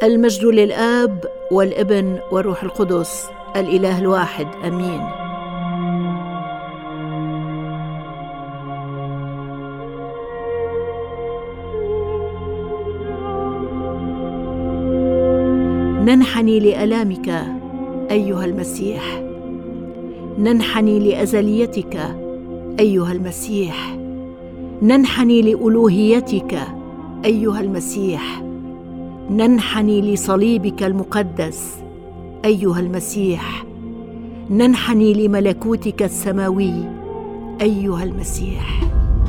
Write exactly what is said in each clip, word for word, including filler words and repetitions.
المجد للآب والابن والروح القدس الإله الواحد، آمين. ننحني لآلامك أيها المسيح، ننحني لأزليتك أيها المسيح، ننحني لألوهيتك أيها المسيح، ننحني لصليبك المقدس أيها المسيح، ننحني لملكوتك السماوي أيها المسيح.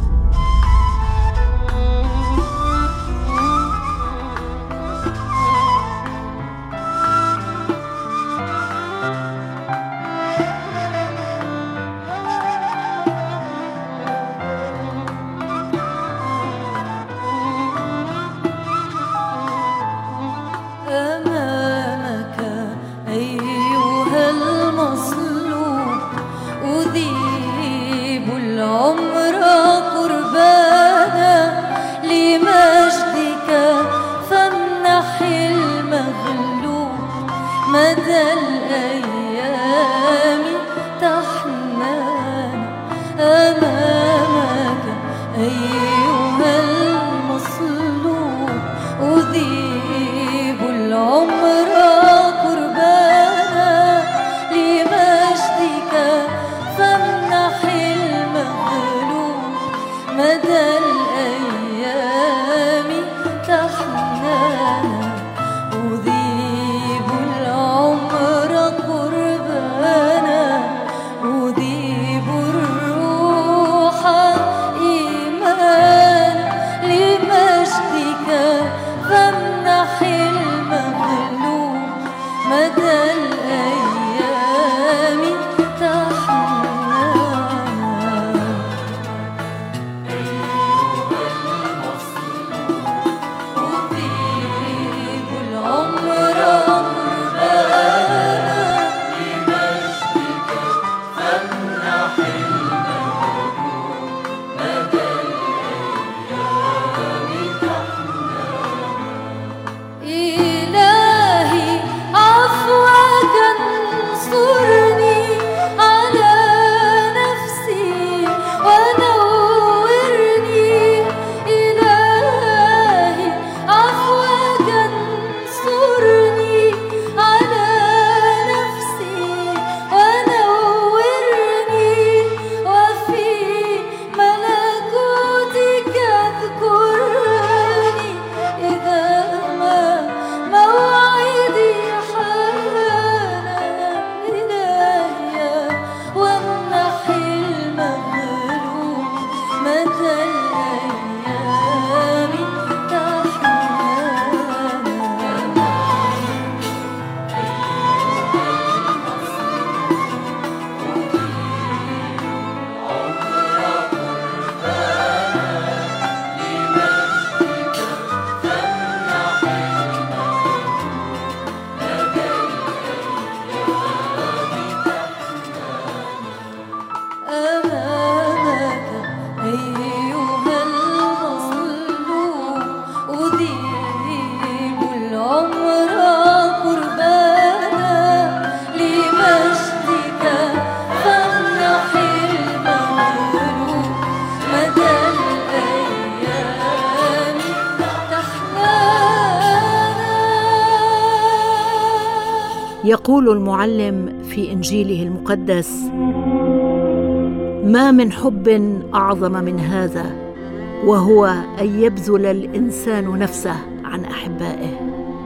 يقول المعلم في إنجيله المقدس: ما من حب أعظم من هذا، وهو أن يبذل الإنسان نفسه عن أحبائه.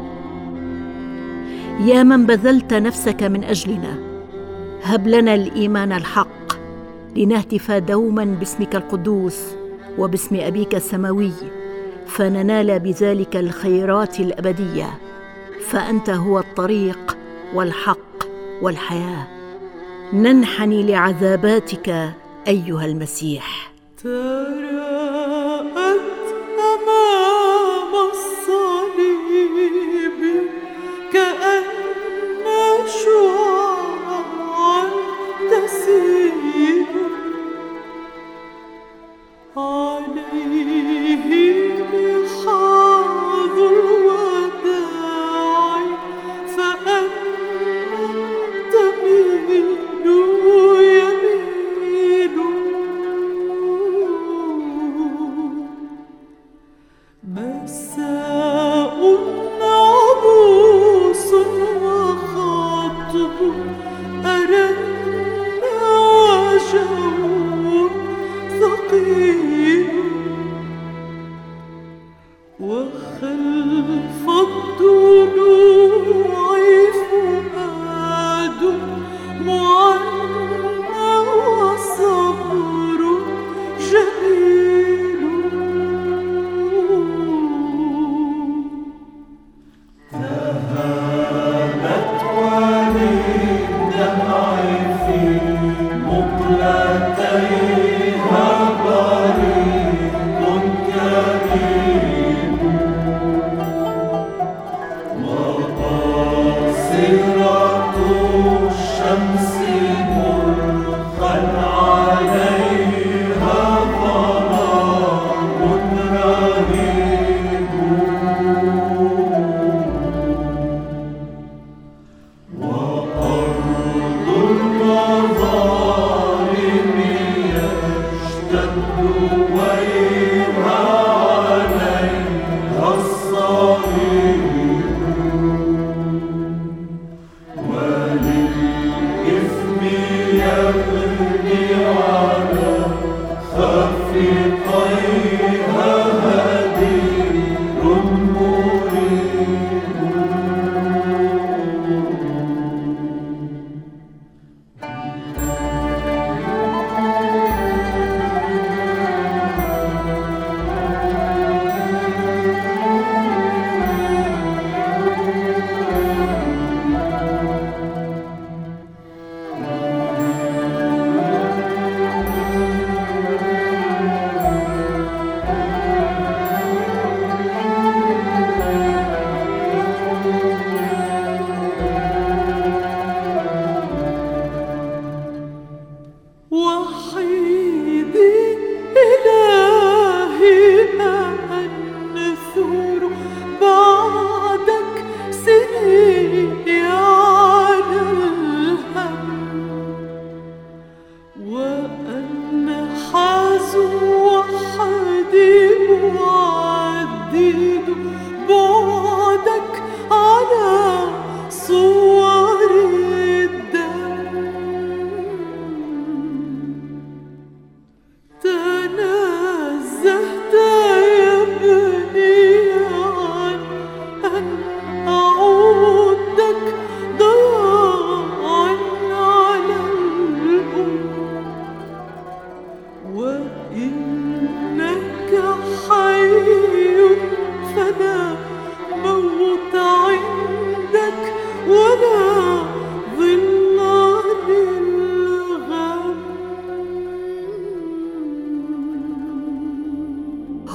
يا من بذلت نفسك من أجلنا، هب لنا الإيمان الحق لنهتف دوما باسمك القدوس وباسم أبيك السماوي، فننال بذلك الخيرات الأبدية، فأنت هو الطريق والحق والحياة. ننحني لعذاباتك أيها المسيح. تراءت أمام الصليب كأن شعاع تسير عليه مخاض الوداع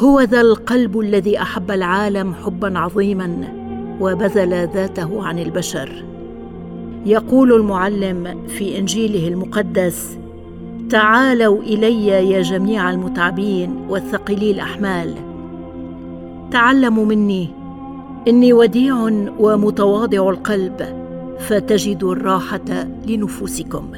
هو ذا القلب الذي أحب العالم حبا عظيما وبذل ذاته عن البشر. يقول المعلم في إنجيله المقدس: تعالوا إلي يا جميع المتعبين والثقيلي الأحمال، تعلموا مني، إني وديع ومتواضع القلب، فتجدوا الراحة لنفوسكم.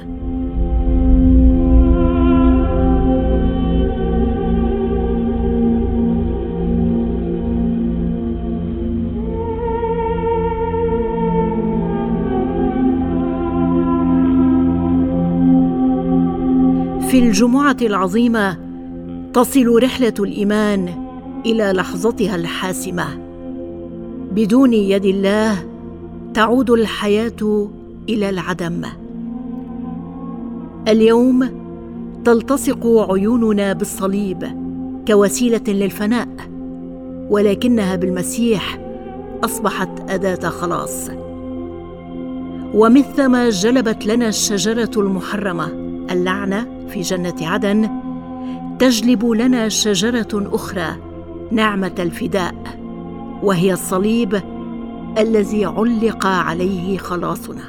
في الجمعة العظيمة تصل رحلة الإيمان إلى لحظتها الحاسمة. بدون يد الله تعود الحياة إلى العدم. اليوم تلتصق عيوننا بالصليب كوسيلة للفناء، ولكنها بالمسيح أصبحت أداة خلاص. ومثلما جلبت لنا الشجرة المحرمة اللعنة في جنة عدن، تجلب لنا شجرة أخرى نعمة الفداء، وهي الصليب الذي علق عليه خلاصنا.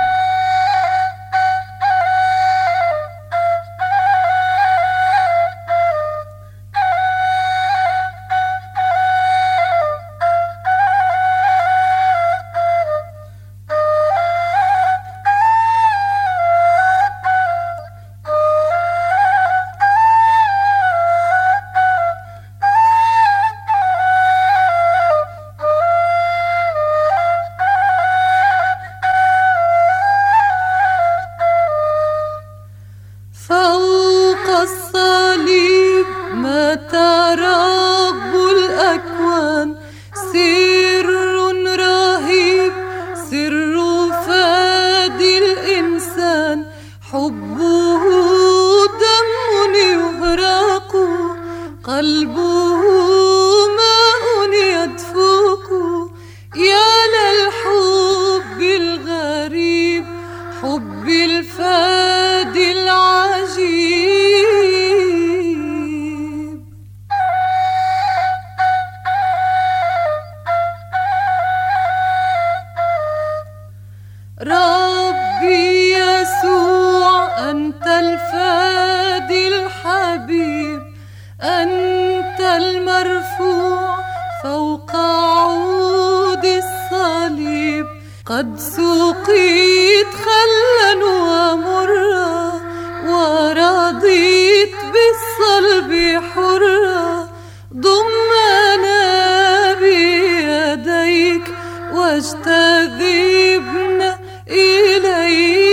الصليب مات رب الأكوان، سر رهيب، سر فادي الإنسان، حبه دم يهرق، قلبه ماء يدفق، يا للحب الغريب، حب الفادي العجيب. ربي يسوع أنت الفادي الحبيب، أنت المرفوع فوق عود الصليب، قد سقيت خلا ومرا، ورضيت بالصلب حرا، ضمنا بيديك واجتذبنا إليك.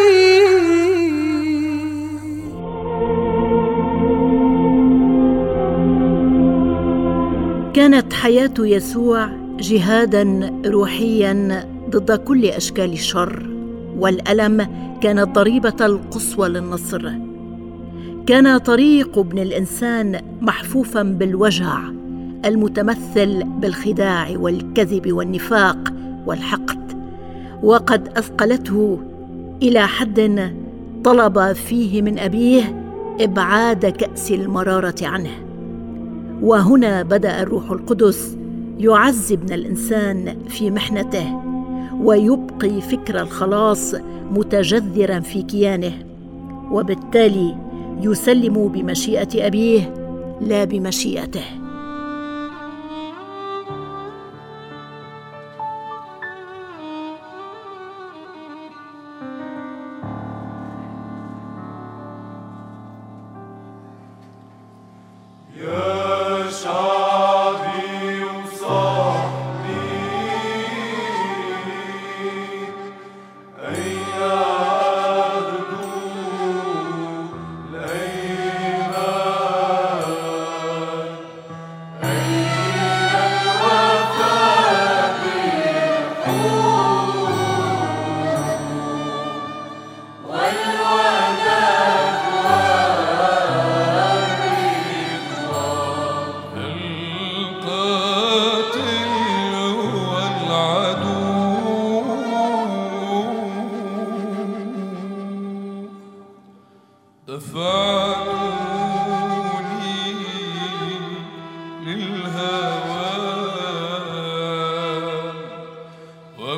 كانت حياة يسوع جهاداً روحياً ضد كل أشكال الشر، والألم كانت ضريبة القصوى للنصر. كان طريق ابن الإنسان محفوفاً بالوجع المتمثل بالخداع والكذب والنفاق والحقد، وقد أثقلته إلى حد طلب فيه من أبيه إبعاد كأس المرارة عنه. وهنا بدأ الروح القدس يعزي ابن الإنسان في محنته، ويبقي فكر الخلاص متجذراً في كيانه، وبالتالي يسلم بمشيئة أبيه لا بمشيئته. يا شعبي وصاحبي أين عهدوا الأيمان،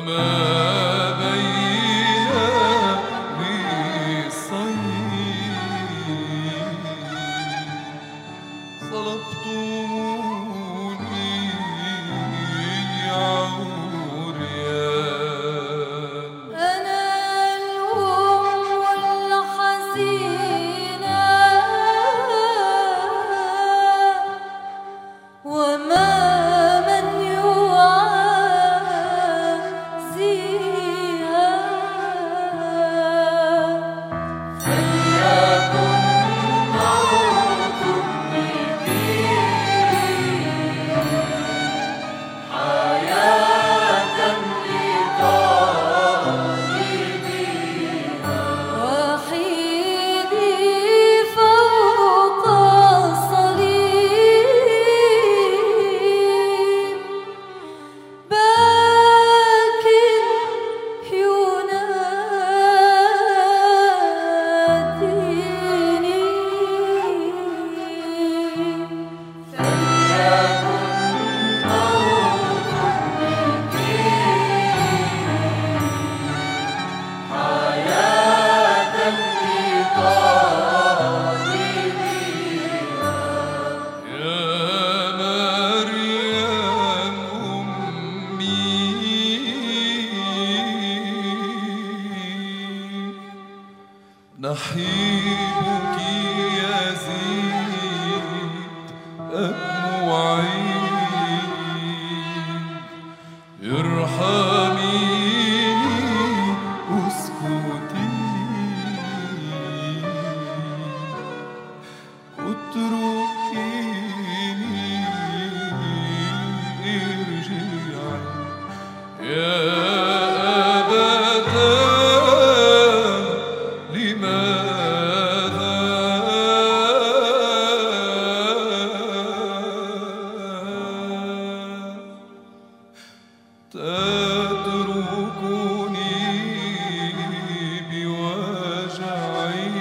نحيبك يزيد أدمعي ارحميني اسكتي اتركيني ارجعي يا تتركني بوجعي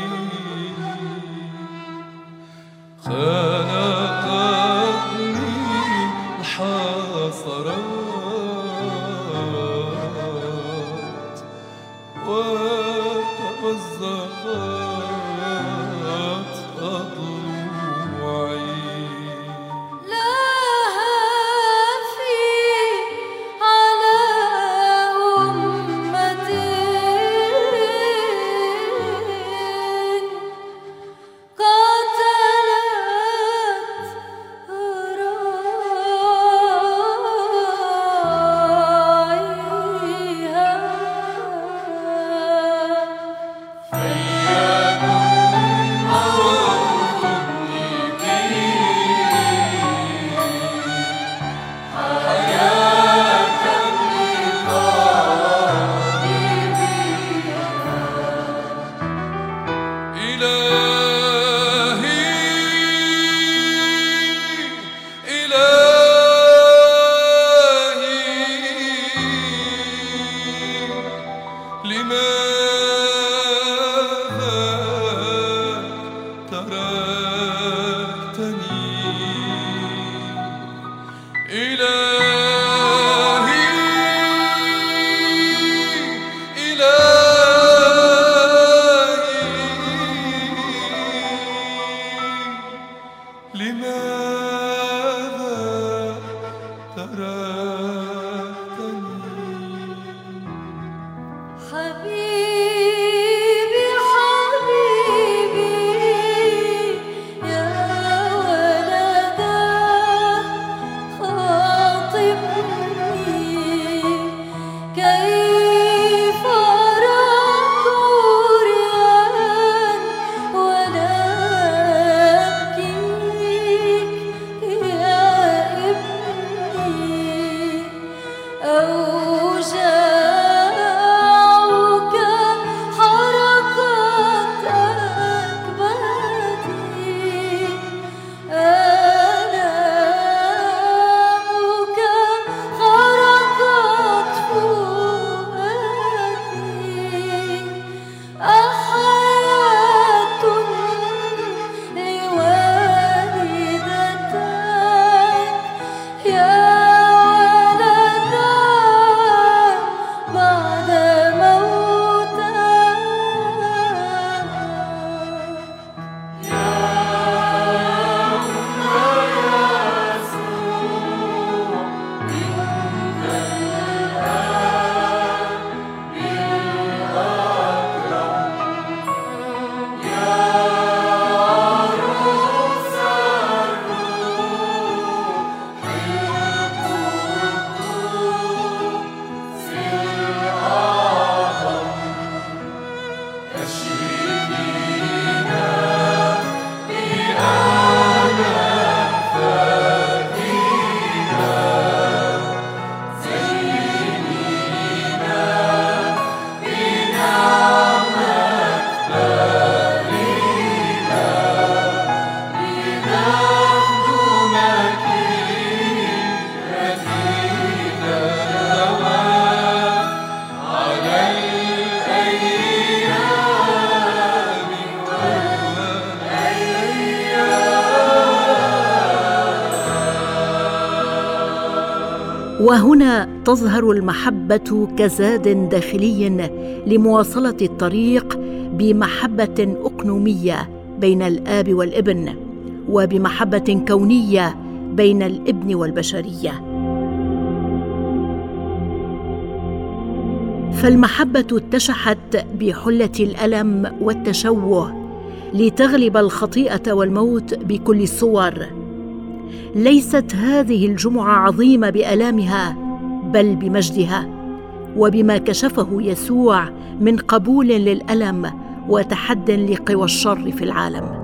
خنقتني الحسرات وتمزقت أضلوعي أوجاعك وهنا تظهر المحبة كزاد داخلي لمواصلة الطريق بمحبة أقنومية بين الآب والابن، وبمحبة كونية بين الابن والبشرية. فالمحبة اتشحت بحلة الألم والتشوه لتغلب الخطيئة والموت بكل الصور. ليست هذه الجمعة عظيمة بآلامها بل بمجدها، وبما كشفه يسوع من قبول للألم وتحد لقوى الشر في العالم.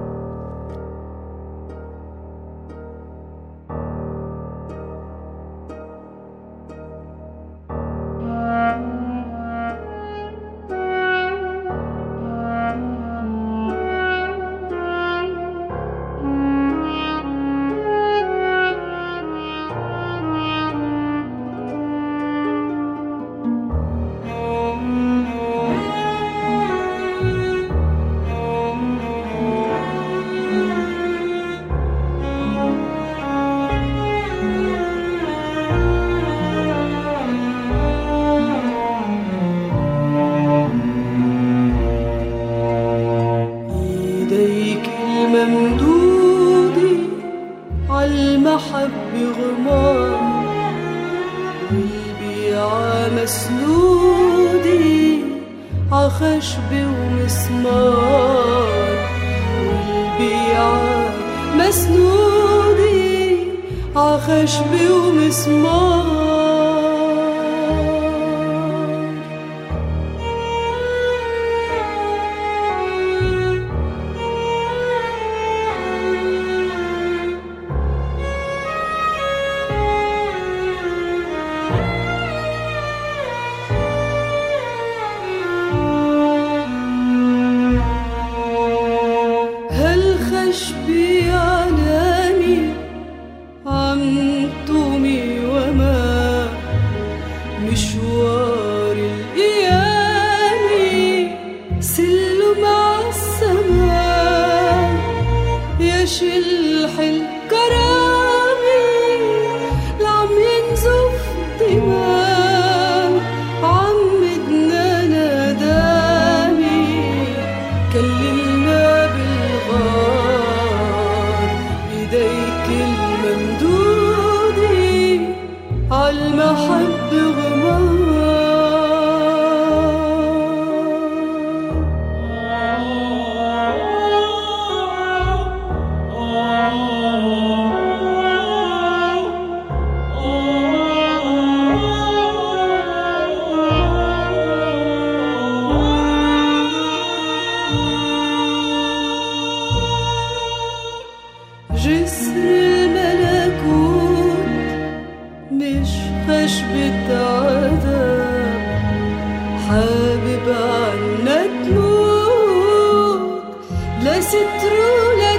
مسنودي عخشب ومسمار، والبيعة مسنودي عخشب ومسمار. خشبي علاني عم طومي وما مشوار الإياني سلوا مع السماء يشلح الكرامي لعم ينزف دماء عمدنا ندامي كللنا بيديك الممدودي عالمحب غمار. جسر الملكوت مش خشبة عذاب، حابب عنا تموت لا ستر ولا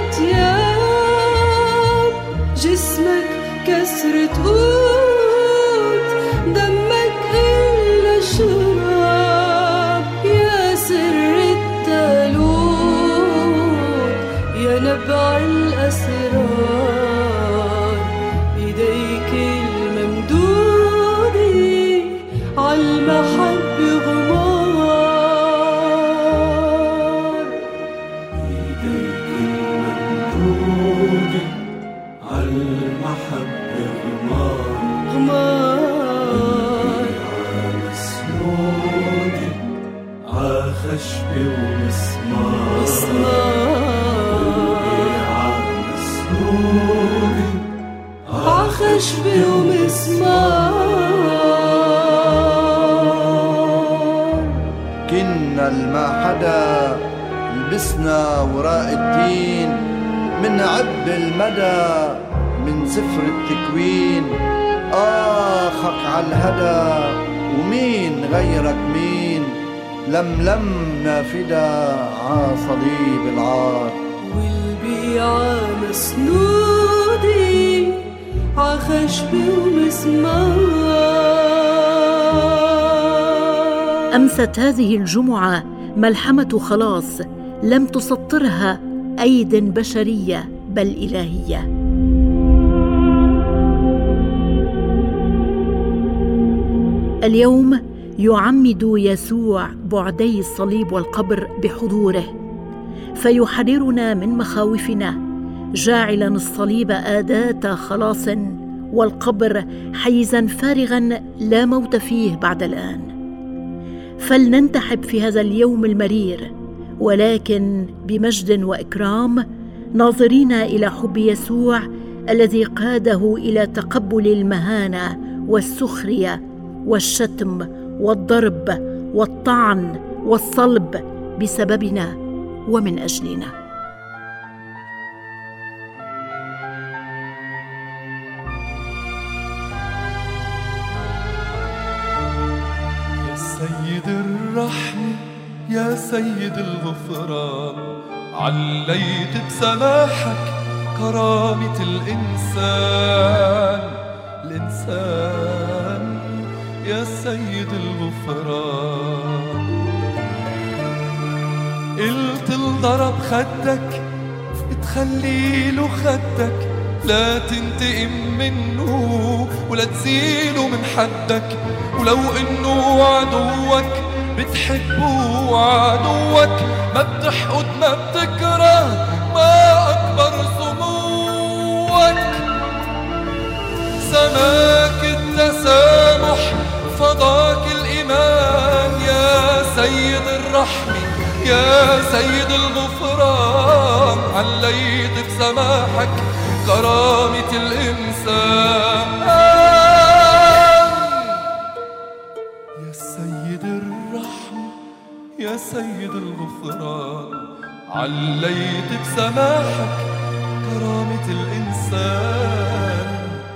تياب. جسمك كسرة قوت دمك إلا شراب، يا سر التالوت يا نبع الأسرار. بيديك الممدودي عالمحب غمار. بيديك الممدودي عالمحب غمار غمار. مسنودي عخشب ومسمار مسمار عخشب ومسمار. كنا الما حدا لبسنا وراء الدين، من عب المدى من سفر التكوين. آخك عالهدى ومين غيرك مين، لملمنا فدا عصليب العار. والبيعة مسنودي عخشب ومسمار. أمست هذه الجمعة ملحمة خلاص لم تسطرها أيد بشرية بل إلهية. اليوم يعمد يسوع بعدي الصليب والقبر بحضوره، فيحررنا من مخاوفنا، جاعلا الصليب أداة خلاص والقبر حيزا فارغا لا موت فيه بعد الآن. فلننتحب في هذا اليوم المرير، ولكن بمجد وإكرام، ناظرين إلى حب يسوع الذي قاده إلى تقبل المهانة والسخرية والشتم والضرب والطعن والصلب بسببنا ومن أجلنا. يا سيد الرحمة يا سيد الغفران، عليت بسماحك كرامة الإنسان الإنسان يا سيد الغفران. قلت الضرب خدك تخليله خدك، لا تنتقم منه ولا تزيله من حدك، ولو انه عدوك بتحبه عدوك، ما بتحقد ما بتكره، ما اكبر سموك. سماك التسامح فضاك الإيمان يا سيد الرحمة يا سيد الغفران، عليت بسماحك كرامة الإنسان. يا سيد الرحمة يا سيد الغفران، عليت بسماحك كرامة الإنسان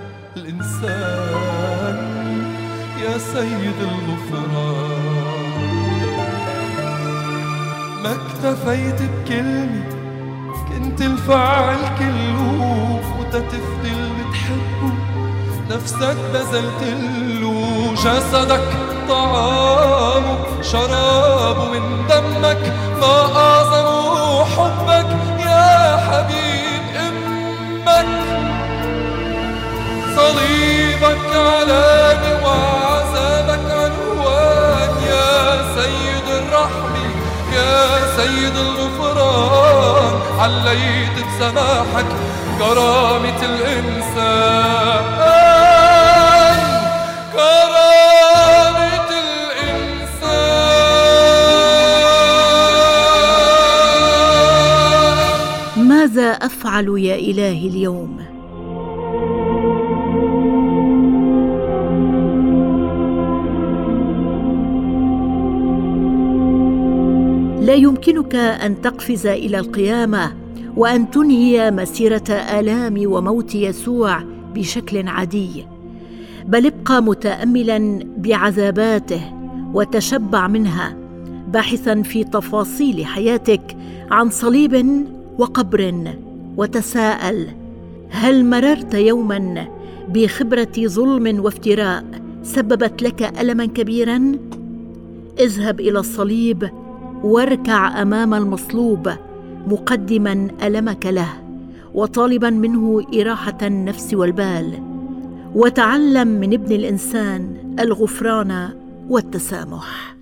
الإنسان يا سيد الغفران. ما اكتفيت بكلمة، كنت الفاعل كله، وتتفدي اللي بتحبه نفسك بذلت له، جسدك طعامه شرابه من دمك، ما أعظم حبك يا حبيب أمك. صليبك علامة وعذابك عنوان يا سيد الرحمة يا سيد الغفران، عليت بسماحك كرامة الإنسان كرامة الإنسان. ماذا أفعل يا إلهي اليوم؟ لا يمكنك أن تقفز إلى القيامة وأن تنهي مسيرة آلام وموت يسوع بشكل عادي، بل ابقى متأملاً بعذاباته وتشبع منها، باحثاً في تفاصيل حياتك عن صليب وقبر، وتساءل: هل مررت يوماً بخبرة ظلم وافتراء سببت لك ألماً كبيراً؟ اذهب إلى الصليب واركع أمام المصلوب، مقدماً ألمك له وطالباً منه إراحة النفس والبال، وتعلم من ابن الإنسان الغفران والتسامح.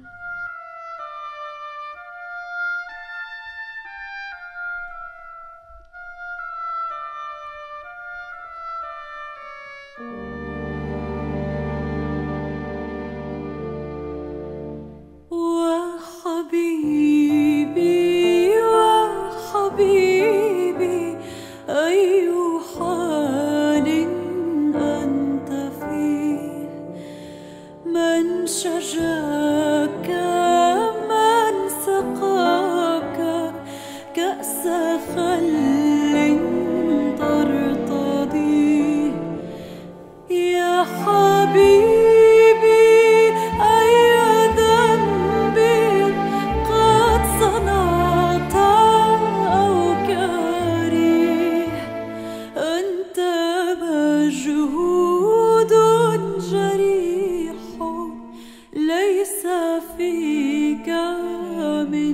وحبيبي وحبيبي أي حال أنت فيه، من شجاك من سقاك كأس خل ترتضيه، يا حبيبي فيك من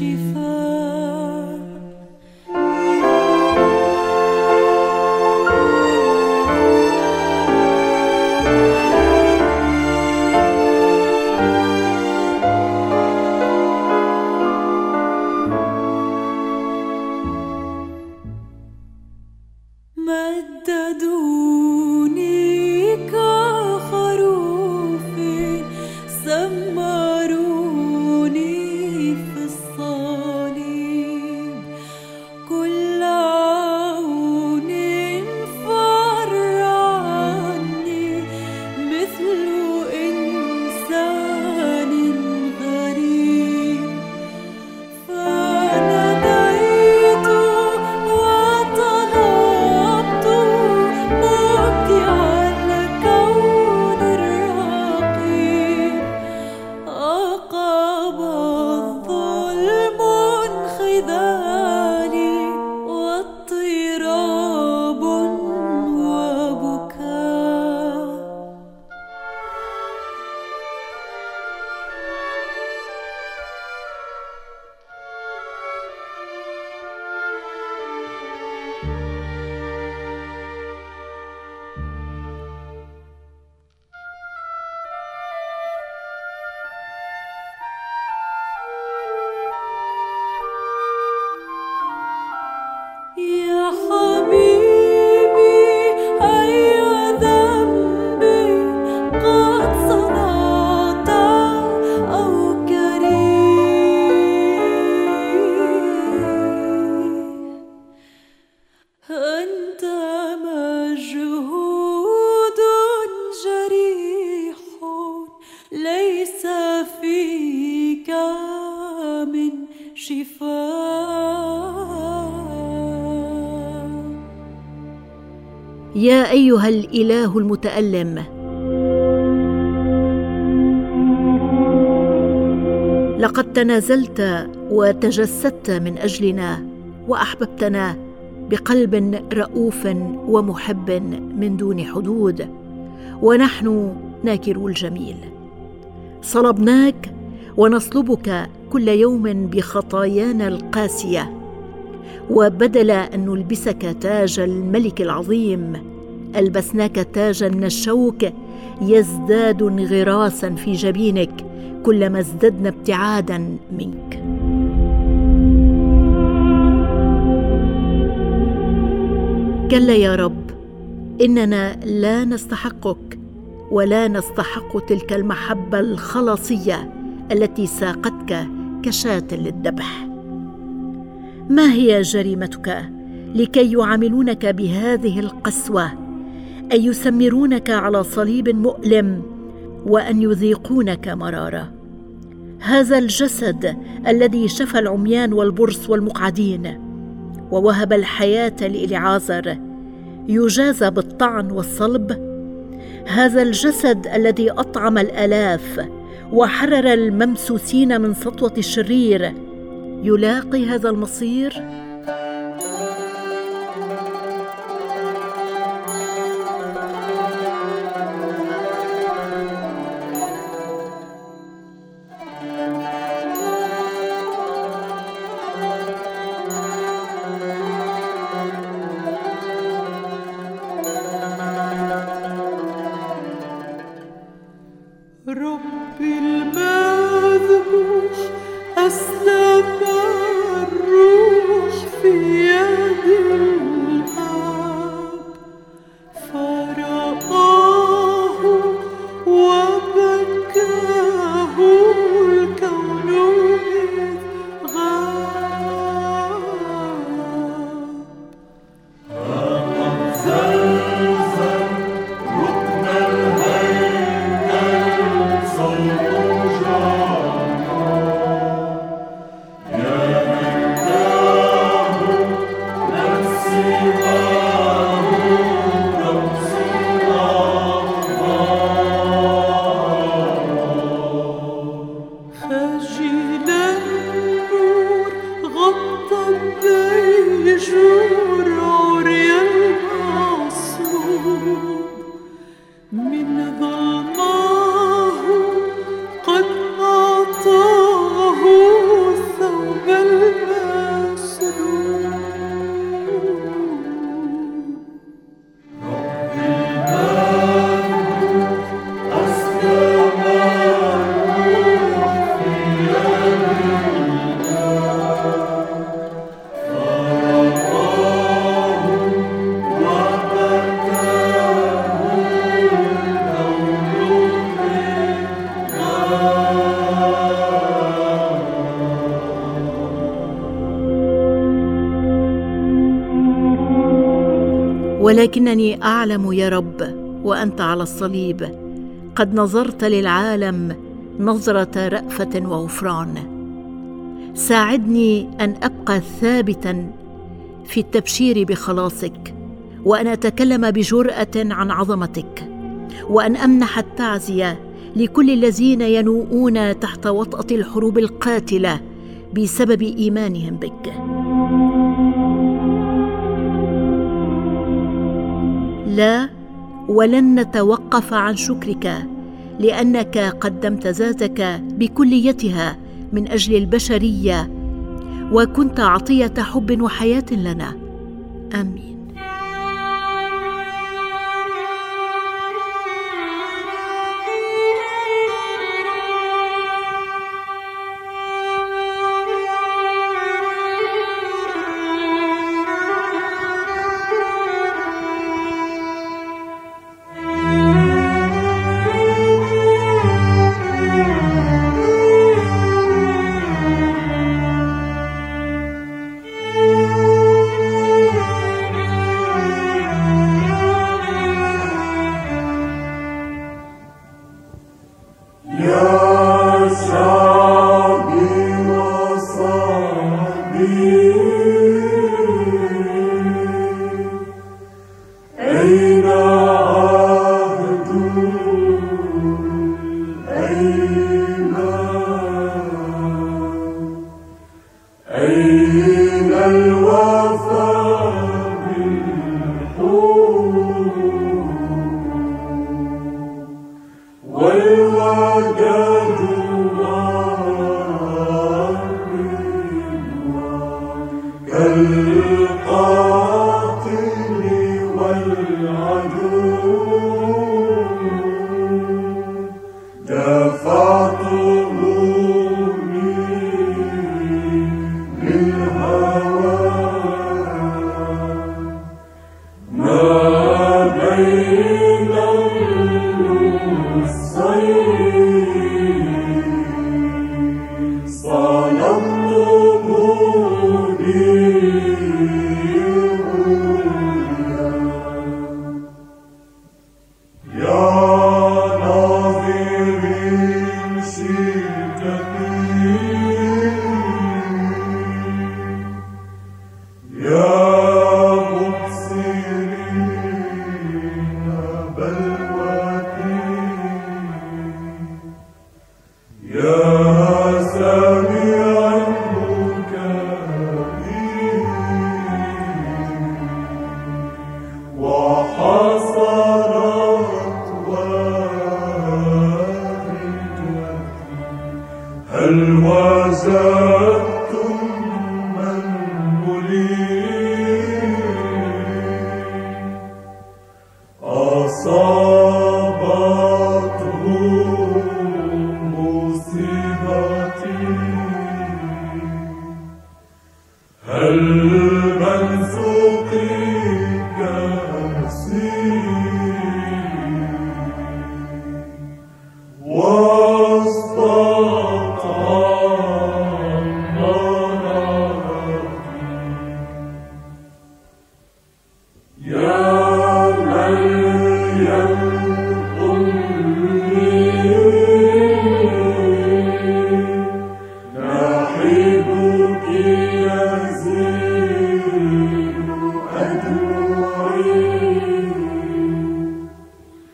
شفاء. أسمروني في الصليب كل عون فرعني مثل إنسان غريب فناديت وطلبت مبدعا لكون الرقيب أقام الظلم انخذالي واضطراب وبكاء يا حبيبي أي ذنب قد صنعت أو كريه أنت مجهود جريح ليس فيك من شفاء يا أيها الإله المتألم، لقد تنازلت وتجسدت من أجلنا وأحببتنا بقلب رؤوف ومحب من دون حدود، ونحن ناكرو الجميل. صلبناك ونصلبك كل يوم بخطايانا القاسية، وبدل أن نلبسك تاج الملك العظيم ألبسناك تاجا من الشوك يزداد انغراسا في جبينك كلما ازددنا ابتعادا منك. كلا يا رب، إننا لا نستحقك ولا نستحق تلك المحبة الخلاصية التي ساقتك كشاة للذبح. ما هي جريمتك لكي يعاملونك بهذه القسوة، أن يسمرونك على صليب مؤلم وأن يذيقونك مرارة؟ هذا الجسد الذي شفى العميان والبرص والمقعدين ووهب الحياة لإليعازر يجازى بالطعن والصلب؟ هذا الجسد الذي أطعم الآلاف وحرر الممسوسين من سطوة الشرير يلاقي هذا المصير؟ ربي المذبوح أسلم الروح ولكنني أعلم يا رب وأنت على الصليب قد نظرت للعالم نظرة رأفة وغفران. ساعدني أن أبقى ثابتاً في التبشير بخلاصك، وأن أتكلم بجرأة عن عظمتك، وأن أمنح التعزية لكل الذين ينوءون تحت وطأة الحروب القاتلة بسبب إيمانهم بك. لا، ولن نتوقف عن شكرك، لأنك قدمت ذاتك بكليتها من أجل البشرية، وكنت عطية حب وحياة لنا. آمين.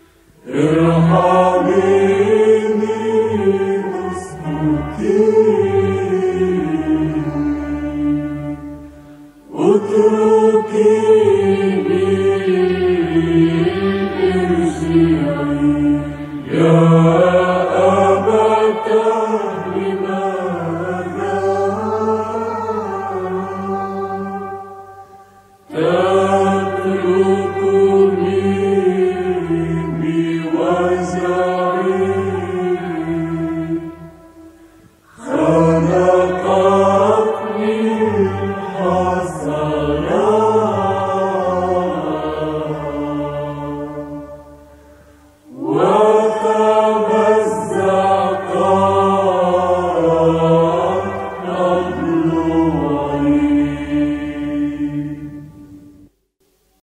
ارحميني أسلكي